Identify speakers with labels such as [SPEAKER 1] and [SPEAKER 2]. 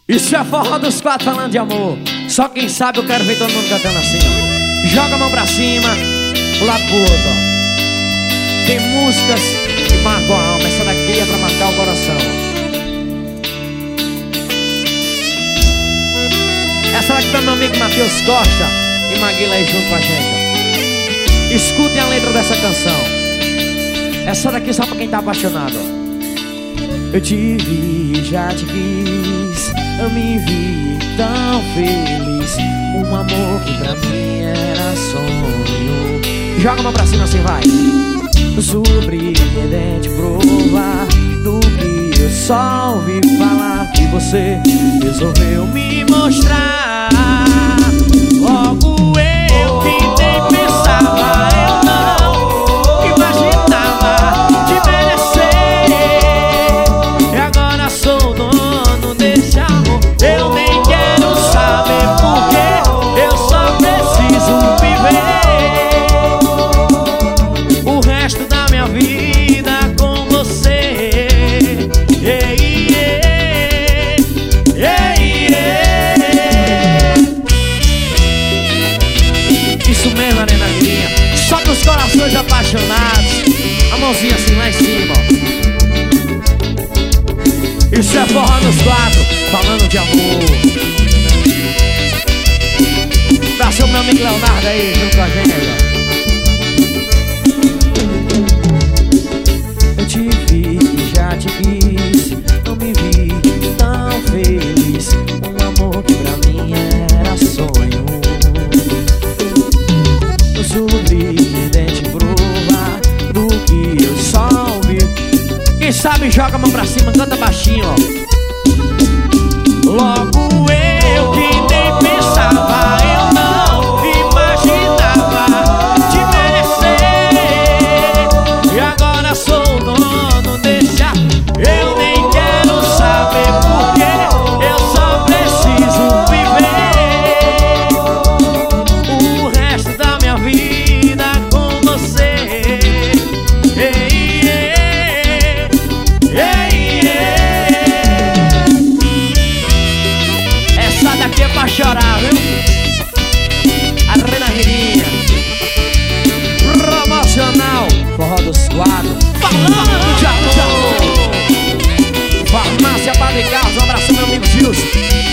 [SPEAKER 1] Isso é forró dos quatro falando de amor. Só quem sabe eu quero ver todo mundo cantando assim, ó. Joga a mão pra cima, pro lado pro outro, ó. Tem músicas que marcam a alma. Essa daqui é pra marcar o coração. Essa daqui pra meu amigo Matheus Costa e Maguila aí junto com a gente, ó. Escutem a letra dessa canção. Essa daqui só pra quem tá apaixonado, ó. Eu te vi, já te quis, eu me vi tão feliz. Um amor que pra mim era sonho. Joga a mão pra cima assim, vai. Surpreendente provar do que eu só ouvi falar. Que você resolveu me mostrar. Logo eu que nem pensava, eu não imaginava te merecer. E agora sou dono desse amor. Eu nem quero saber porquê, eu só preciso viver o resto da minha vida com você. Isso mesmo, Arena Guinha. Só pros corações apaixonados. A mãozinha assim lá em cima, ó. Isso é forró dos quatro falando de amor. Pra ser o meu amigo Leonardo aí junto com a gente, ó. Eu te vi, já te quis, não me vi tão feliz. Um amor que pra mim era sonho. Eu surpreendente provar do que eu só ouvi. Quem sabe joga a mão pra cima, canta baixinho, ó. Logo eu que nem pensava, eu não imaginava te merecer. E agora sou dono desse amor. Eu nem quero saber porquê, eu só preciso viver o resto da minha vida com você. Essa daqui é pra chorar, viu? Arena Guinha. Promocional forró dos quadros falando de amor. Farmácia Padre Carlos, um abraço meu amigo Gilson.